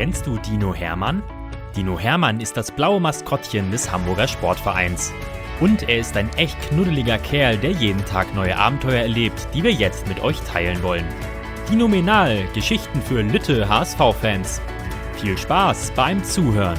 Kennst du Dino Hermann? Dino Hermann ist das blaue Maskottchen des Hamburger Sportvereins. Und er ist ein echt knuddeliger Kerl, der jeden Tag neue Abenteuer erlebt, die wir jetzt mit euch teilen wollen. Dinomenal, Geschichten für Lütte HSV-Fans. Viel Spaß beim Zuhören.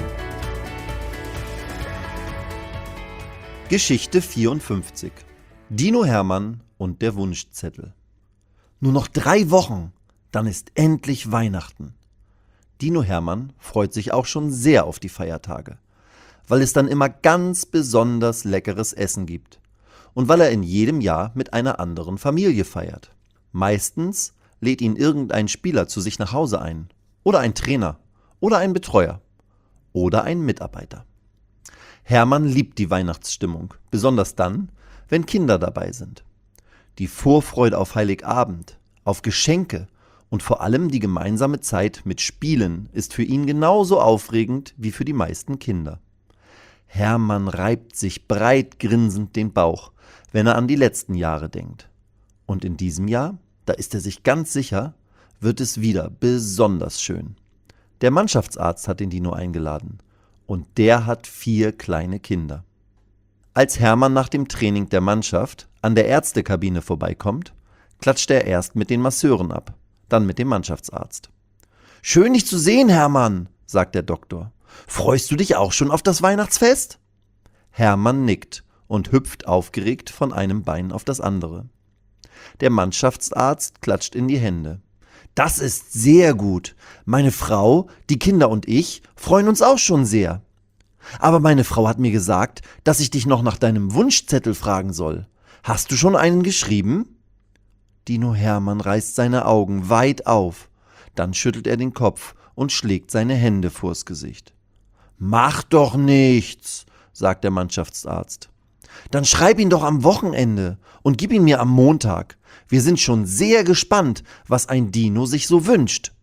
Geschichte 54. Dino Hermann und der Wunschzettel. Nur noch 3 Wochen, dann ist endlich Weihnachten. Dino Hermann freut sich auch schon sehr auf die Feiertage, weil es dann immer ganz besonders leckeres Essen gibt und weil er in jedem Jahr mit einer anderen Familie feiert. Meistens lädt ihn irgendein Spieler zu sich nach Hause ein oder ein Trainer oder ein Betreuer oder ein Mitarbeiter. Hermann liebt die Weihnachtsstimmung, besonders dann, wenn Kinder dabei sind. Die Vorfreude auf Heiligabend, auf Geschenke und vor allem die gemeinsame Zeit mit Spielen ist für ihn genauso aufregend wie für die meisten Kinder. Hermann reibt sich breit grinsend den Bauch, wenn er an die letzten Jahre denkt. Und in diesem Jahr, da ist er sich ganz sicher, wird es wieder besonders schön. Der Mannschaftsarzt hat den Dino eingeladen und der hat 4 kleine Kinder. Als Hermann nach dem Training der Mannschaft an der Ärztekabine vorbeikommt, klatscht er erst mit den Masseuren ab, dann mit dem Mannschaftsarzt. »Schön, dich zu sehen, Hermann«, sagt der Doktor. »Freust du dich auch schon auf das Weihnachtsfest?« Hermann nickt und hüpft aufgeregt von einem Bein auf das andere. Der Mannschaftsarzt klatscht in die Hände. »Das ist sehr gut. Meine Frau, die Kinder und ich freuen uns auch schon sehr. Aber meine Frau hat mir gesagt, dass ich dich noch nach deinem Wunschzettel fragen soll. Hast du schon einen geschrieben?« Dino Hermann reißt seine Augen weit auf. Dann schüttelt er den Kopf und schlägt seine Hände vors Gesicht. »Mach doch nichts«, sagt der Mannschaftsarzt. »Dann schreib ihn doch am Wochenende und gib ihn mir am Montag. Wir sind schon sehr gespannt, was ein Dino sich so wünscht.«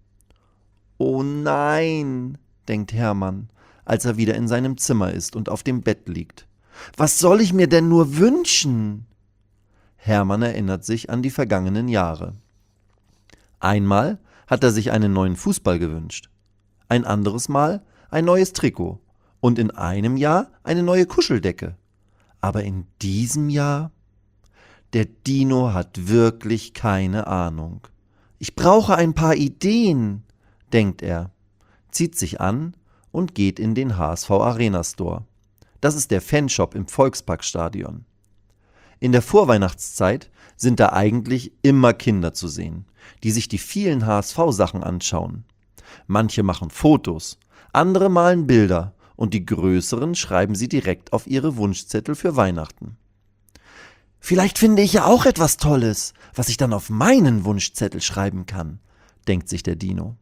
»Oh nein«, denkt Hermann, als er wieder in seinem Zimmer ist und auf dem Bett liegt. »Was soll ich mir denn nur wünschen?« Hermann erinnert sich an die vergangenen Jahre. Einmal hat er sich einen neuen Fußball gewünscht, ein anderes Mal ein neues Trikot und in einem Jahr eine neue Kuscheldecke. Aber in diesem Jahr? Der Dino hat wirklich keine Ahnung. »Ich brauche ein paar Ideen«, denkt er, zieht sich an und geht in den HSV Arena Store. Das ist der Fanshop im Volksparkstadion. In der Vorweihnachtszeit sind da eigentlich immer Kinder zu sehen, die sich die vielen HSV-Sachen anschauen. Manche machen Fotos, andere malen Bilder und die größeren schreiben sie direkt auf ihre Wunschzettel für Weihnachten. »Vielleicht finde ich ja auch etwas Tolles, was ich dann auf meinen Wunschzettel schreiben kann«, denkt sich der Dino.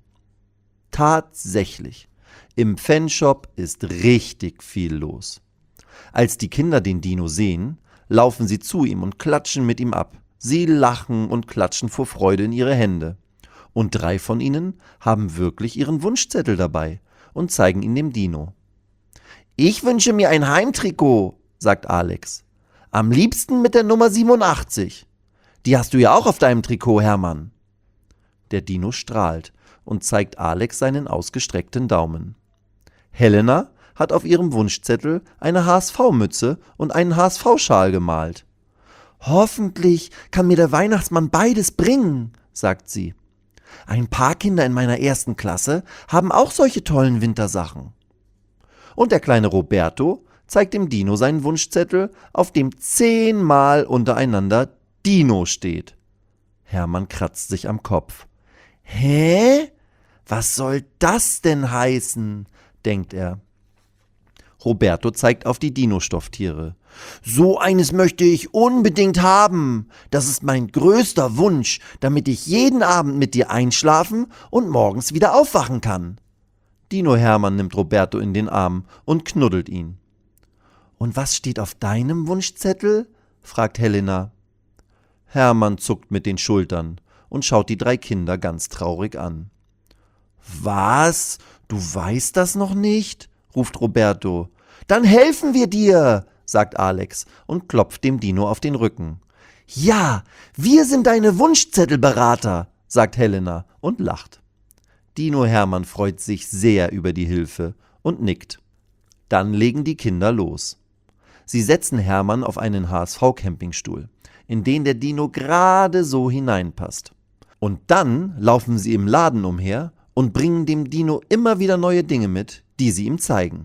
Tatsächlich, im Fanshop ist richtig viel los. Als die Kinder den Dino sehen, laufen sie zu ihm und klatschen mit ihm ab. Sie lachen und klatschen vor Freude in ihre Hände. Und 3 von ihnen haben wirklich ihren Wunschzettel dabei und zeigen ihn dem Dino. »Ich wünsche mir ein Heimtrikot«, sagt Alex. »Am liebsten mit der Nummer 87. Die hast du ja auch auf deinem Trikot, Hermann.« Der Dino strahlt und zeigt Alex seinen ausgestreckten Daumen. Helena hat auf ihrem Wunschzettel eine HSV-Mütze und einen HSV-Schal gemalt. »Hoffentlich kann mir der Weihnachtsmann beides bringen«, sagt sie. »Ein paar Kinder in meiner 1. Klasse haben auch solche tollen Wintersachen.« Und der kleine Roberto zeigt dem Dino seinen Wunschzettel, auf dem 10-mal untereinander Dino steht. Hermann kratzt sich am Kopf. »Hä? Was soll das denn heißen?«, denkt er. Roberto zeigt auf die Dino-Stofftiere. »So eines möchte ich unbedingt haben. Das ist mein größter Wunsch, damit ich jeden Abend mit dir einschlafen und morgens wieder aufwachen kann.« Dino Hermann nimmt Roberto in den Arm und knuddelt ihn. »Und was steht auf deinem Wunschzettel?«, fragt Helena. Hermann zuckt mit den Schultern und schaut die 3 Kinder ganz traurig an. »Was? Du weißt das noch nicht?«, ruft Roberto. »Dann helfen wir dir«, sagt Alex und klopft dem Dino auf den Rücken. »Ja, wir sind deine Wunschzettelberater«, sagt Helena und lacht. Dino Hermann freut sich sehr über die Hilfe und nickt. Dann legen die Kinder los. Sie setzen Hermann auf einen HSV-Campingstuhl, in den der Dino gerade so hineinpasst. Und dann laufen sie im Laden umher und bringen dem Dino immer wieder neue Dinge mit, die sie ihm zeigen.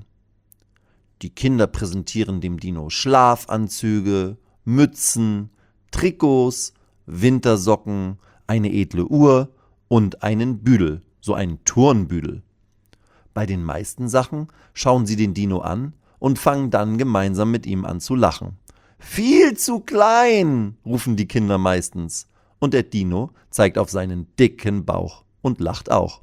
Die Kinder präsentieren dem Dino Schlafanzüge, Mützen, Trikots, Wintersocken, eine edle Uhr und einen Büdel, so einen Turnbüdel. Bei den meisten Sachen schauen sie den Dino an und fangen dann gemeinsam mit ihm an zu lachen. »Viel zu klein«, rufen die Kinder meistens. Und der Dino zeigt auf seinen dicken Bauch und lacht auch.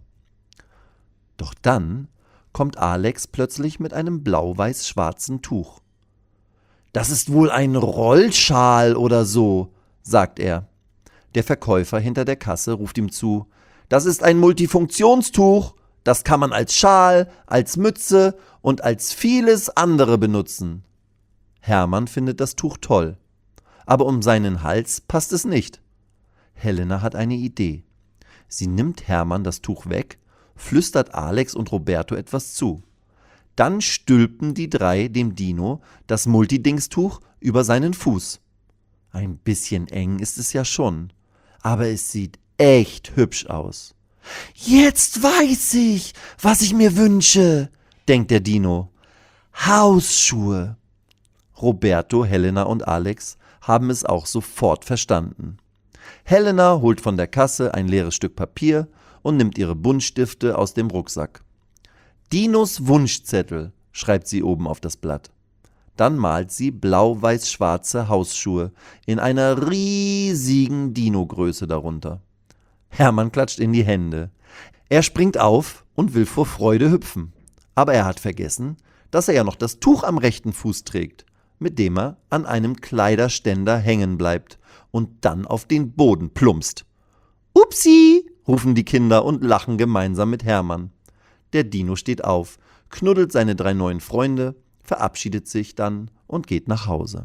Doch dann kommt Alex plötzlich mit einem blau-weiß-schwarzen Tuch. »Das ist wohl ein Rollschal oder so«, sagt er. Der Verkäufer hinter der Kasse ruft ihm zu: »Das ist ein Multifunktionstuch. Das kann man als Schal, als Mütze und als vieles andere benutzen.« Hermann findet das Tuch toll, aber um seinen Hals passt es nicht. Helena hat eine Idee. Sie nimmt Hermann das Tuch weg, flüstert Alex und Roberto etwas zu. Dann stülpen die drei dem Dino das Multidingstuch über seinen Fuß. Ein bisschen eng ist es ja schon, aber es sieht echt hübsch aus. »Jetzt weiß ich, was ich mir wünsche«, denkt der Dino. »Hausschuhe.« Roberto, Helena und Alex haben es auch sofort verstanden. Helena holt von der Kasse ein leeres Stück Papier und nimmt ihre Buntstifte aus dem Rucksack. »Dinos Wunschzettel«, schreibt sie oben auf das Blatt. Dann malt sie blau-weiß-schwarze Hausschuhe in einer riesigen Dino-Größe darunter. Hermann klatscht in die Hände. Er springt auf und will vor Freude hüpfen. Aber er hat vergessen, dass er ja noch das Tuch am rechten Fuß trägt, mit dem er an einem Kleiderständer hängen bleibt und dann auf den Boden plumpst. »Upsi«, rufen die Kinder und lachen gemeinsam mit Hermann. Der Dino steht auf, knuddelt seine 3 neuen Freunde, verabschiedet sich dann und geht nach Hause.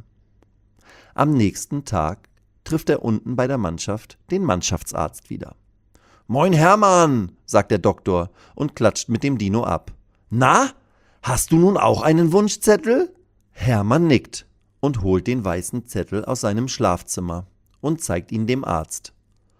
Am nächsten Tag trifft er unten bei der Mannschaft den Mannschaftsarzt wieder. »Moin Hermann«, sagt der Doktor und klatscht mit dem Dino ab. »Na, hast du nun auch einen Wunschzettel?« Hermann nickt und holt den weißen Zettel aus seinem Schlafzimmer und zeigt ihn dem Arzt.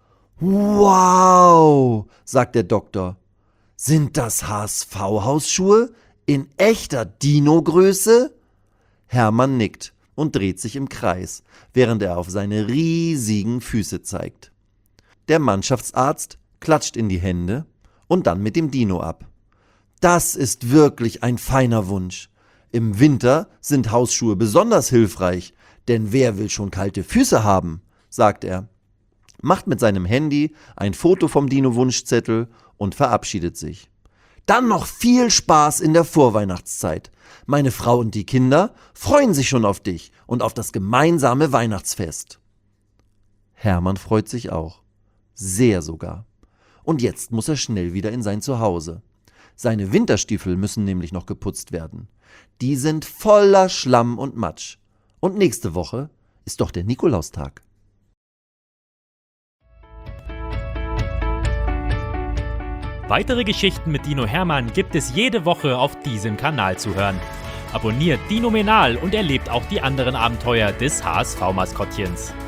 »Wow«, sagt der Doktor. »Sind das HSV-Hausschuhe in echter Dino-Größe?« Hermann nickt und dreht sich im Kreis, während er auf seine riesigen Füße zeigt. Der Mannschaftsarzt klatscht in die Hände und dann mit dem Dino ab. »Das ist wirklich ein feiner Wunsch. Im Winter sind Hausschuhe besonders hilfreich, denn wer will schon kalte Füße haben?«, sagt er, macht mit seinem Handy ein Foto vom Dino-Wunschzettel und verabschiedet sich. »Dann noch viel Spaß in der Vorweihnachtszeit. Meine Frau und die Kinder freuen sich schon auf dich und auf das gemeinsame Weihnachtsfest.« Hermann freut sich auch. Sehr sogar. Und jetzt muss er schnell wieder in sein Zuhause. Seine Winterstiefel müssen nämlich noch geputzt werden. Die sind voller Schlamm und Matsch. Und nächste Woche ist doch der Nikolaustag. Weitere Geschichten mit Dino Hermann gibt es jede Woche auf diesem Kanal zu hören. Abonniert Dinomenal und erlebt auch die anderen Abenteuer des HSV-Maskottchens.